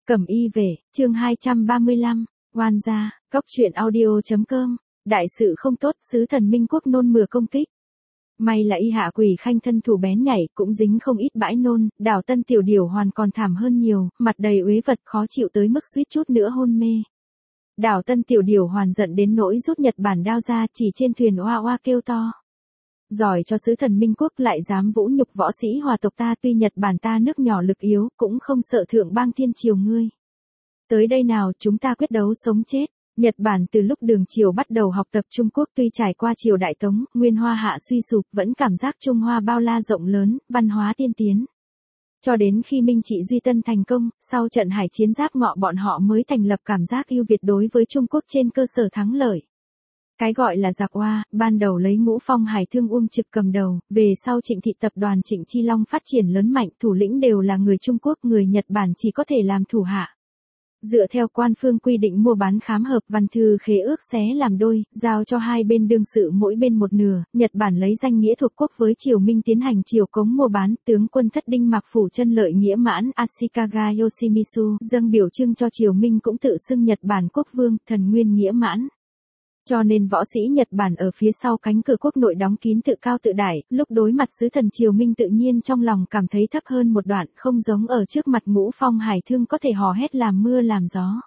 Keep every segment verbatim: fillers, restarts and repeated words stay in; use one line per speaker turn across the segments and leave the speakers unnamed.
Cẩm y về, chương hai trăm ba mươi lăm, oan gia, góc truyện audio.com, đại sự không tốt, sứ thần Minh Quốc nôn mửa công kích. May là y hạ quỷ khanh thân thủ bén nhảy, cũng dính không ít bãi nôn, đảo Tân Tiểu Điểu Hoàn còn thảm hơn nhiều, mặt đầy uế vật khó chịu tới mức suýt chút nữa hôn mê. Đảo Tân Tiểu Điểu Hoàn giận đến nỗi rút Nhật Bản đao ra, chỉ trên thuyền oa oa kêu to. Giỏi cho sứ thần Minh Quốc lại dám vũ nhục võ sĩ hòa tộc ta, tuy Nhật Bản ta nước nhỏ lực yếu, cũng không sợ thượng bang thiên triều ngươi. Tới đây nào, chúng ta quyết đấu sống chết. Nhật Bản từ lúc Đường Triều bắt đầu học tập Trung Quốc, tuy trải qua triều Đại Tống, Nguyên Hoa hạ suy sụp, vẫn cảm giác Trung Hoa bao la rộng lớn, văn hóa tiên tiến. Cho đến khi Minh Trị Duy Tân thành công, sau trận hải chiến Giáp Ngọ bọn họ mới thành lập cảm giác ưu việt đối với Trung Quốc trên cơ sở thắng lợi. Cái gọi là giặc oa, ban đầu lấy Ngũ Phong Hải Thương Uông Trực cầm đầu, về sau Trịnh Thị tập đoàn Trịnh Chi Long phát triển lớn mạnh, thủ lĩnh đều là người Trung Quốc, người Nhật Bản chỉ có thể làm thủ hạ. Dựa theo quan phương quy định mua bán khám hợp, văn thư khế ước xé làm đôi, giao cho hai bên đương sự mỗi bên một nửa, Nhật Bản lấy danh nghĩa thuộc quốc với Triều Minh tiến hành triều cống mua bán, tướng quân thất Đinh Mạc Phủ Chân Lợi nghĩa mãn Ashikaga Yoshimitsu, dâng biểu trưng cho Triều Minh cũng tự xưng Nhật Bản quốc vương, thần nguyên nghĩa mãn. Cho nên võ sĩ Nhật Bản ở phía sau cánh cửa quốc nội đóng kín tự cao tự đại, lúc đối mặt sứ thần Triều Minh tự nhiên trong lòng cảm thấy thấp hơn một đoạn, không giống ở trước mặt Ngũ Phong Hải Thương có thể hò hét làm mưa làm gió.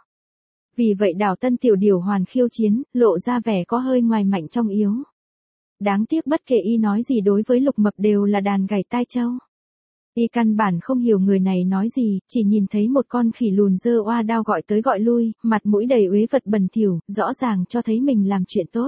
Vì vậy đảo Tân Tiểu Điểu Hoàn khiêu chiến, lộ ra vẻ có hơi ngoài mạnh trong yếu. Đáng tiếc bất kể y nói gì đối với Lục Mập đều là đàn gảy tai trâu. Y căn bản không hiểu người này nói gì, chỉ nhìn thấy một con khỉ lùn dơ oa đao gọi tới gọi lui, mặt mũi đầy uế vật bẩn thỉu, rõ ràng cho thấy mình làm chuyện tốt.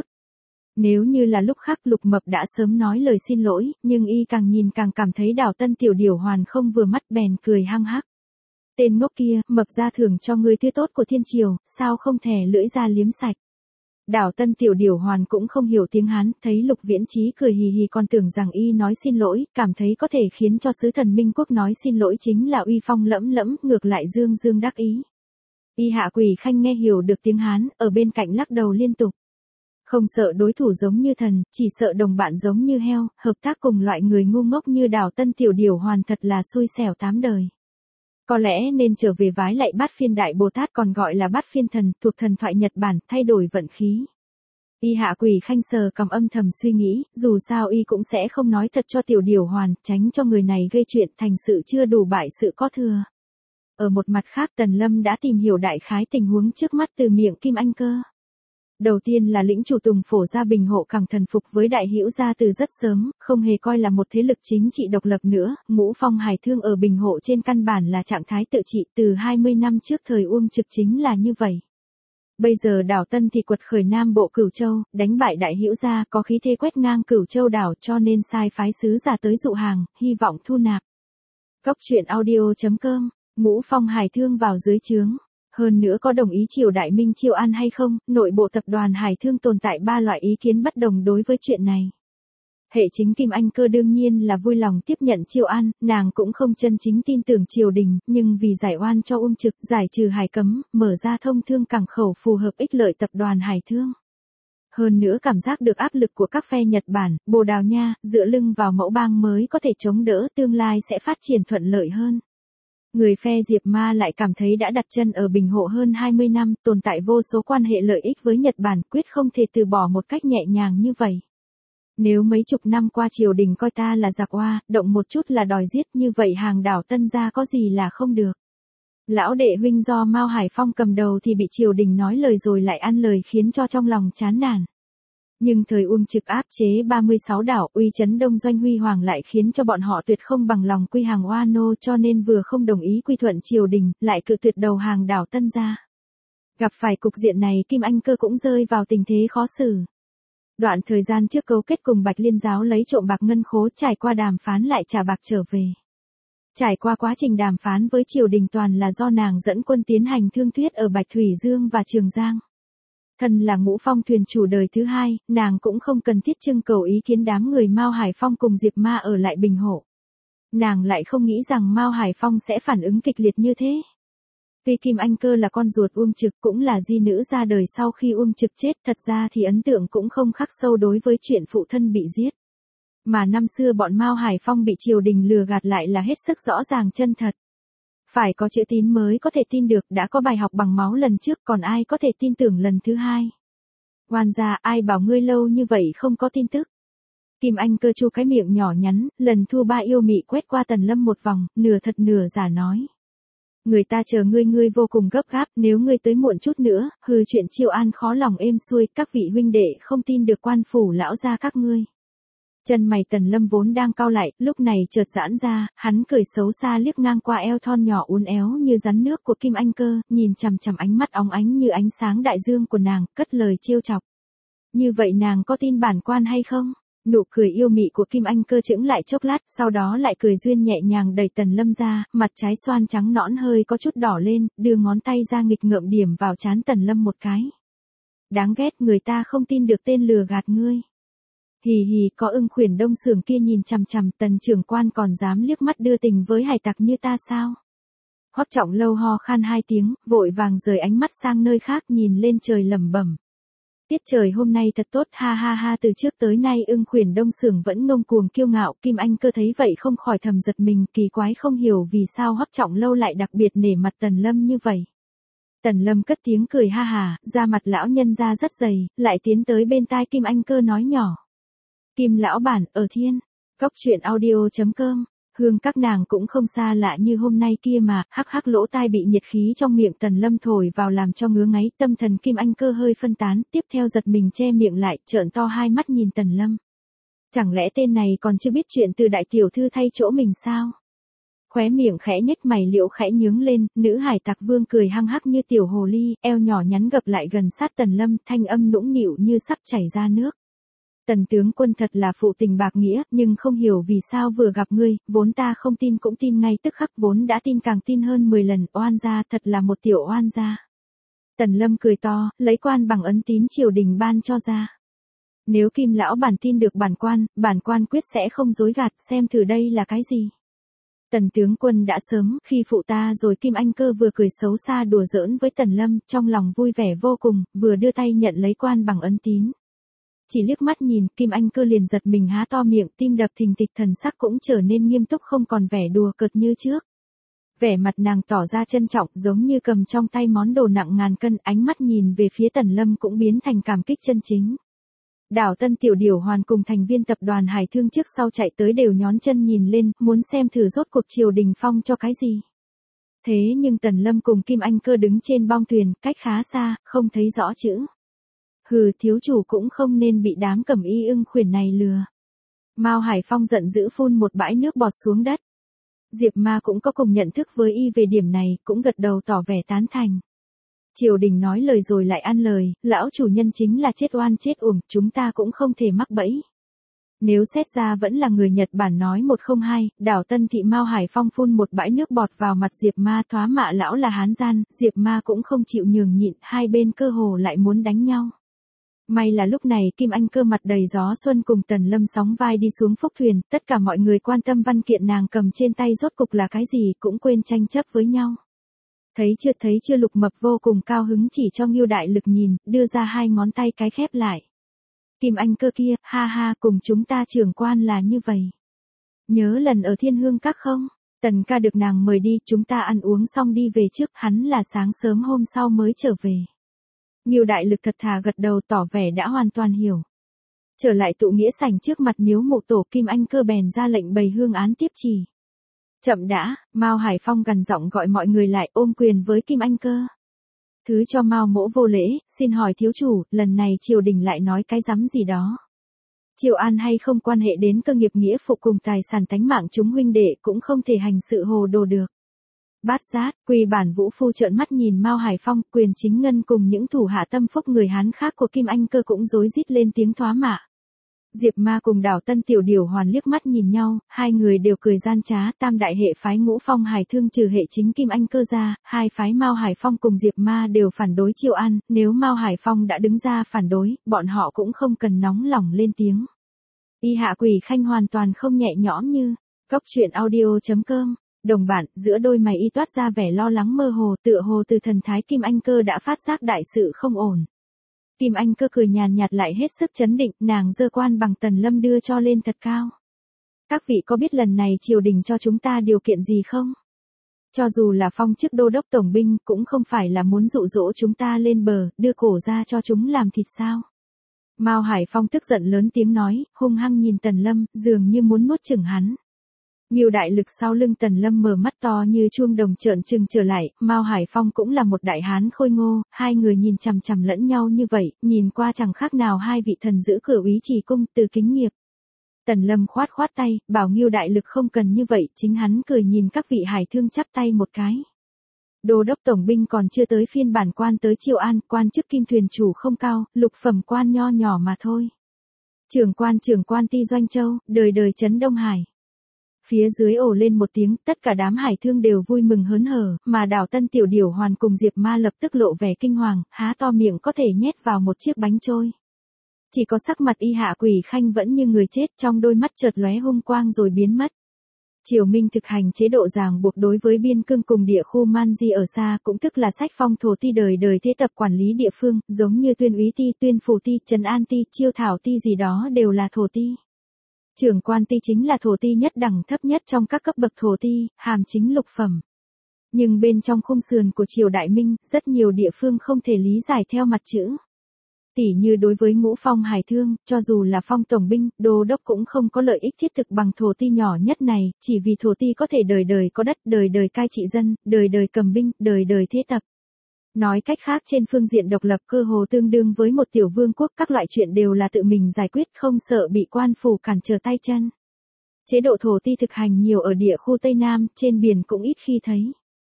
Nếu như là lúc khác Lục Mập đã sớm nói lời xin lỗi, nhưng y càng nhìn càng cảm thấy đảo Tân Tiểu Điểu Hoàn không vừa mắt, bèn cười hăng hắc. Tên ngốc kia, Mập ra thưởng cho người thứ tốt của thiên triều, sao không thè lưỡi ra liếm sạch. Đảo Tân Tiểu Điểu Hoàn cũng không hiểu tiếng Hán, thấy Lục Viễn Chí cười hì hì còn tưởng rằng y nói xin lỗi, cảm thấy có thể khiến cho sứ thần Minh Quốc nói xin lỗi chính là uy phong lẫm lẫm, ngược lại dương dương đắc ý. Y hạ quỷ khanh nghe hiểu được tiếng Hán, ở bên cạnh lắc đầu liên tục. Không sợ đối thủ giống như thần, chỉ sợ đồng bạn giống như heo, hợp tác cùng loại người ngu ngốc như đảo Tân Tiểu Điểu Hoàn thật là xui xẻo tám đời. Có lẽ nên trở về vái lạy Bát Phiên Đại Bồ Tát, còn gọi là Bát Phiên Thần, thuộc thần thoại Nhật Bản, thay đổi vận khí. Y hạ quỷ khanh sờ cầm âm thầm suy nghĩ, dù sao y cũng sẽ không nói thật cho Tiểu Điểu Hoàn, tránh cho người này gây chuyện thành sự chưa đủ bại sự có thừa. Ở một mặt khác Tần Lâm đã tìm hiểu đại khái tình huống trước mắt từ miệng Kim Anh Cơ. Đầu tiên là lĩnh chủ Tùng Phổ gia Bình Hộ càng thần phục với Đại Hữu gia từ rất sớm, không hề coi là một thế lực chính trị độc lập nữa, Ngũ Phong Hải Thương ở Bình Hộ trên căn bản là trạng thái tự trị, từ hai mươi năm trước thời Uông Trực chính là như vậy. Bây giờ đảo Tân thì quật khởi Nam Bộ Cửu Châu, đánh bại Đại Hữu gia, có khí thế quét ngang Cửu Châu đảo, cho nên sai phái sứ giả tới dụ hàng, hy vọng thu nạp. Góc truyện audio.com, Ngũ Phong Hải Thương vào dưới trướng. Hơn nữa có đồng ý triều Đại Minh Chiêu An hay không, nội bộ tập đoàn Hải Thương tồn tại ba loại ý kiến bất đồng đối với chuyện này. Hệ chính Kim Anh Cơ đương nhiên là vui lòng tiếp nhận Chiêu An, nàng cũng không chân chính tin tưởng triều đình, nhưng vì giải oan cho Uông Trực, giải trừ hải cấm, mở ra thông thương cảng khẩu phù hợp ích lợi tập đoàn Hải Thương. Hơn nữa cảm giác được áp lực của các phe Nhật Bản, Bồ Đào Nha, dựa lưng vào mẫu bang mới có thể chống đỡ, tương lai sẽ phát triển thuận lợi hơn. Người phe Diệp Ma lại cảm thấy đã đặt chân ở Bình Hộ hơn hai mươi năm, tồn tại vô số quan hệ lợi ích với Nhật Bản, quyết không thể từ bỏ một cách nhẹ nhàng như vậy. Nếu mấy chục năm qua triều đình coi ta là giặc oa, động một chút là đòi giết, như vậy hàng đảo Tân gia có gì là không được. Lão đệ huynh do Mao Hải Phong cầm đầu thì bị triều đình nói lời rồi lại ăn lời, khiến cho trong lòng chán nản. Nhưng thời Uông Trực áp chế ba mươi sáu đảo, uy chấn Đông Doanh huy hoàng lại khiến cho bọn họ tuyệt không bằng lòng quy hàng oa nô, cho nên vừa không đồng ý quy thuận triều đình, lại cự tuyệt đầu hàng đảo Tân gia. Gặp phải cục diện này Kim Anh Cơ cũng rơi vào tình thế khó xử. Đoạn thời gian trước cấu kết cùng Bạch Liên giáo lấy trộm bạc ngân khố, trải qua đàm phán lại trả bạc trở về. Trải qua quá trình đàm phán với triều đình toàn là do nàng dẫn quân tiến hành thương thuyết ở Bạch Thủy Dương và Trường Giang. Thân là Ngũ Phong thuyền chủ đời thứ hai, nàng cũng không cần thiết trưng cầu ý kiến đám người Mao Hải Phong cùng Diệp Ma ở lại Bình Hộ. Nàng lại không nghĩ rằng Mao Hải Phong sẽ phản ứng kịch liệt như thế. Tuy Kim Anh Cơ là con ruột Uông Trực, cũng là di nữ ra đời sau khi Uông Trực chết, thật ra thì ấn tượng cũng không khắc sâu đối với chuyện phụ thân bị giết. Mà năm xưa bọn Mao Hải Phong bị triều đình lừa gạt lại là hết sức rõ ràng chân thật. Phải có chữ tín mới có thể tin được, đã có bài học bằng máu lần trước còn ai có thể tin tưởng lần thứ hai. Oan gia, ai bảo ngươi lâu như vậy không có tin tức. Kim Anh Cơ chu cái miệng nhỏ nhắn, lần thua ba yêu mị quét qua Tần Lâm một vòng, nửa thật nửa giả nói. Người ta chờ ngươi ngươi vô cùng gấp gáp, nếu ngươi tới muộn chút nữa, hừ chuyện Chiêu An khó lòng êm xuôi, các vị huynh đệ không tin được quan phủ lão gia các ngươi. Chân mày Tần Lâm vốn đang cau lại, lúc này chợt giãn ra, hắn cười xấu xa liếc ngang qua eo thon nhỏ uốn éo như rắn nước của Kim Anh Cơ, nhìn chằm chằm ánh mắt óng ánh như ánh sáng đại dương của nàng, cất lời trêu chọc. Như vậy nàng có tin bản quan hay không? Nụ cười yêu mị của Kim Anh Cơ chững lại chốc lát, sau đó lại cười duyên nhẹ nhàng đẩy Tần Lâm ra, mặt trái xoan trắng nõn hơi có chút đỏ lên, đưa ngón tay ra nghịch ngợm điểm vào trán Tần Lâm một cái. Đáng ghét, người ta không tin được tên lừa gạt ngươi. Hì hì, có Ưng Khuyển Đông Sưởng kia nhìn chằm chằm, Tần trưởng quan còn dám liếc mắt đưa tình với hải tặc như ta sao? Hoắc Trọng Lâu ho khan hai tiếng, vội vàng rời ánh mắt sang nơi khác nhìn lên trời lẩm bẩm. Tiết trời hôm nay thật tốt, ha ha ha, từ trước tới nay Ưng Khuyển Đông Sưởng vẫn ngông cuồng kiêu ngạo, Kim Anh Cơ thấy vậy không khỏi thầm giật mình, kỳ quái không hiểu vì sao Hoắc Trọng Lâu lại đặc biệt nể mặt Tần Lâm như vậy. Tần Lâm cất tiếng cười ha hà, da mặt lão nhân ra rất dày, lại tiến tới bên tai Kim Anh Cơ nói nhỏ. Kim lão bản, ở thiên, cóc truyện audio chấm com, hương các nàng cũng không xa lạ như hôm nay kia mà, hắc hắc lỗ tai bị nhiệt khí trong miệng Tần Lâm thổi vào làm cho ngứa ngáy, tâm thần Kim Anh Cơ hơi phân tán, tiếp theo giật mình che miệng lại, trợn to hai mắt nhìn Tần Lâm. Chẳng lẽ tên này còn chưa biết chuyện từ đại tiểu thư thay chỗ mình sao? Khóe miệng khẽ nhếch mày liễu khẽ nhướng lên, nữ hải tặc vương cười hăng hắc như tiểu hồ ly, eo nhỏ nhắn gập lại gần sát Tần Lâm, thanh âm nũng nịu như sắp chảy ra nước. Tần tướng quân thật là phụ tình bạc nghĩa, nhưng không hiểu vì sao vừa gặp ngươi, vốn ta không tin cũng tin ngay tức khắc, vốn đã tin càng tin hơn mười lần, oan gia, thật là một tiểu oan gia. Tần Lâm cười to, lấy quan bằng ấn tín triều đình ban cho ra. Nếu Kim lão bản tin được bản quan, bản quan quyết sẽ không dối gạt, xem thử đây là cái gì. Tần tướng quân đã sớm, khi phụ ta rồi. Kim Anh Cơ vừa cười xấu xa đùa giỡn với Tần Lâm, trong lòng vui vẻ vô cùng, vừa đưa tay nhận lấy quan bằng ấn tín. Chỉ liếc mắt nhìn, Kim Anh Cơ liền giật mình há to miệng, tim đập thình thịch, thần sắc cũng trở nên nghiêm túc không còn vẻ đùa cợt như trước. Vẻ mặt nàng tỏ ra trân trọng, giống như cầm trong tay món đồ nặng ngàn cân, ánh mắt nhìn về phía Tần Lâm cũng biến thành cảm kích chân chính. Đảo Tân Tiểu Điểu Hoàn cùng thành viên tập đoàn Hải Thương trước sau chạy tới đều nhón chân nhìn lên, muốn xem thử rốt cuộc triều đình phong cho cái gì. Thế nhưng Tần Lâm cùng Kim Anh Cơ đứng trên bong thuyền, cách khá xa, không thấy rõ chữ. Hừ, thiếu chủ cũng không nên bị đám cẩm y Ưng Khuyển này lừa. Mao Hải Phong giận dữ phun một bãi nước bọt xuống đất. Diệp Ma cũng có cùng nhận thức với y về điểm này, cũng gật đầu tỏ vẻ tán thành. Triều đình nói lời rồi lại ăn lời, lão chủ nhân chính là chết oan chết uổng, chúng ta cũng không thể mắc bẫy. Nếu xét ra vẫn là người Nhật Bản nói một không hai, đảo Tân Thị. Mao Hải Phong phun một bãi nước bọt vào mặt Diệp Ma, thoá mạ lão là hán gian, Diệp Ma cũng không chịu nhường nhịn, hai bên cơ hồ lại muốn đánh nhau. May là lúc này Kim Anh Cơ mặt đầy gió xuân cùng Tần Lâm sóng vai đi xuống phúc thuyền, tất cả mọi người quan tâm văn kiện nàng cầm trên tay rốt cục là cái gì, cũng quên tranh chấp với nhau. Thấy chưa thấy chưa, Lục Mập vô cùng cao hứng chỉ cho Ngưu Đại Lực nhìn, đưa ra hai ngón tay cái khép lại. Kim Anh Cơ kia, ha ha, cùng chúng ta trưởng quan là như vậy. Nhớ lần ở Thiên Hương Các không? Tần ca được nàng mời đi, chúng ta ăn uống xong đi về trước, hắn là sáng sớm hôm sau mới trở về. Ngưu Đại Lực thật thà gật đầu tỏ vẻ đã hoàn toàn hiểu. Trở lại tụ nghĩa sảnh trước mặt miếu mộ tổ, Kim Anh Cơ bèn ra lệnh bày hương án tiếp chỉ. Chậm đã, Mao Hải Phong gằn giọng gọi mọi người lại, ôm quyền với Kim Anh Cơ. Thứ cho Mao mỗ vô lễ, xin hỏi thiếu chủ, lần này triều đình lại nói cái rắm gì đó. Triều an hay không quan hệ đến cơ nghiệp nghĩa phụ cùng tài sản tánh mạng chúng huynh đệ, cũng không thể hành sự hồ đồ được. Bát Giác, Quỳ Bản Vũ Phu trợn mắt nhìn Mao Hải Phong, Quyền Chính Ngân cùng những thủ hạ tâm phúc người Hán khác của Kim Anh Cơ cũng rối rít lên tiếng thoá mạ. Diệp Ma cùng đảo Tân Tiểu Điểu Hoàn liếc mắt nhìn nhau, hai người đều cười gian trá. Tam đại hệ phái Ngũ Phong Hải Thương trừ hệ chính Kim Anh Cơ ra, hai phái Mao Hải Phong cùng Diệp Ma đều phản đối Triều An, nếu Mao Hải Phong đã đứng ra phản đối, bọn họ cũng không cần nóng lòng lên tiếng. Y Hạ Quỷ Khanh hoàn toàn không nhẹ nhõm như, cóc truyện audio chấm com. Đồng bạn, giữa đôi mày y toát ra vẻ lo lắng mơ hồ, tựa hồ từ thần thái Kim Anh Cơ đã phát giác đại sự không ổn. Kim Anh Cơ cười nhàn nhạt lại hết sức chấn định, nàng giơ quan bằng Tần Lâm đưa cho lên thật cao. Các vị có biết lần này triều đình cho chúng ta điều kiện gì không? Cho dù là phong chức đô đốc tổng binh cũng không phải là muốn dụ dỗ chúng ta lên bờ, đưa cổ ra cho chúng làm thịt sao. Mao Hải Phong tức giận lớn tiếng nói, hung hăng nhìn Tần Lâm, dường như muốn nuốt chửng hắn. Ngưu đại lực sau lưng Tần Lâm mở mắt to như chuông đồng trợn trừng trở lại, Mao Hải Phong cũng là một đại hán khôi ngô, hai người nhìn chằm chằm lẫn nhau như vậy, nhìn qua chẳng khác nào hai vị thần giữ cửa úy trì cung từ kính nghiệp. Tần Lâm khoát khoát tay, bảo Ngưu đại lực không cần như vậy, chính hắn cười nhìn các vị hải thương chắp tay một cái. Đô đốc tổng binh còn chưa tới phiên bản quan tới Triệu An, quan chức kim thuyền chủ không cao, lục phẩm quan nho nhỏ mà thôi. Trưởng quan trưởng quan ti Doanh Châu, đời đời trấn Đông Hải. Phía dưới ồ lên một tiếng, tất cả đám hải thương đều vui mừng hớn hở, mà Đào Tân Tiểu Điểu Hoàn cùng Diệp Ma lập tức lộ vẻ kinh hoàng, há to miệng có thể nhét vào một chiếc bánh trôi. Chỉ có sắc mặt Y Hạ Quỷ Khanh vẫn như người chết, trong đôi mắt chợt lóe hung quang rồi biến mất. Triều Minh thực hành chế độ ràng buộc đối với biên cương cùng địa khu Man Di ở xa, cũng tức là sách phong thổ ti đời đời thế tập quản lý địa phương, giống như tuyên úy ti, tuyên phủ ti, trấn an ti, chiêu thảo ti gì đó đều là thổ ti. Trưởng quan ti chính là thổ ti nhất đẳng thấp nhất trong các cấp bậc thổ ti, hàm chính lục phẩm. Nhưng bên trong khung sườn của triều Đại Minh, rất nhiều địa phương không thể lý giải theo mặt chữ. Tỉ như đối với ngũ phong hải thương, cho dù là phong tổng binh, đô đốc cũng không có lợi ích thiết thực bằng thổ ti nhỏ nhất này, chỉ vì thổ ti có thể đời đời có đất, đời đời cai trị dân, đời đời cầm binh, đời đời thế tập. Nói cách khác trên phương diện độc lập cơ hồ tương đương với một tiểu vương quốc, các loại chuyện đều là tự mình giải quyết, không sợ bị quan phủ cản trở tay chân. Chế độ thổ ti thực hành nhiều ở địa khu Tây Nam, trên biển cũng ít khi thấy.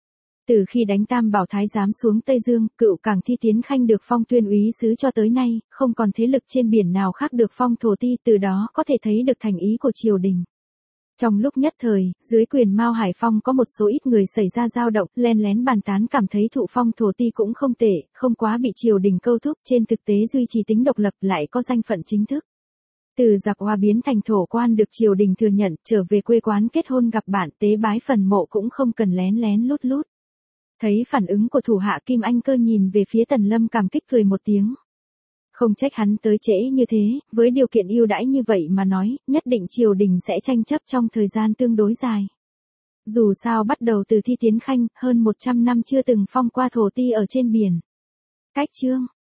Từ khi đánh Tam Bảo Thái giám xuống Tây Dương, cựu cảng Thi Tiến Khanh được phong tuyên úy sứ cho tới nay, không còn thế lực trên biển nào khác được phong thổ ti, từ đó có thể thấy được thành ý của triều đình. Trong lúc nhất thời, dưới quyền Mao Hải Phong có một số ít người xảy ra dao động, len lén bàn tán cảm thấy thụ phong thổ ti cũng không tệ, không quá bị triều đình câu thúc, trên thực tế duy trì tính độc lập lại có danh phận chính thức. Từ giặc Hoa biến thành thổ quan được triều đình thừa nhận, trở về quê quán kết hôn gặp bạn, tế bái phần mộ cũng không cần lén lén lút lút. Thấy phản ứng của thủ hạ Kim Anh Cơ nhìn về phía Tần Lâm cảm kích cười một tiếng. Không trách hắn tới trễ như thế, với điều kiện ưu đãi như vậy mà nói, nhất định triều đình sẽ tranh chấp trong thời gian tương đối dài. Dù sao bắt đầu từ Thi Tiến Khanh, hơn một trăm năm chưa từng phong qua thổ ti ở trên biển. Cách chương